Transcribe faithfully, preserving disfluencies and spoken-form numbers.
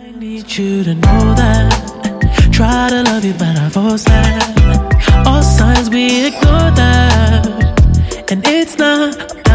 Need you to know that. Try to love you, but I force that. All signs we ignore that, and it's not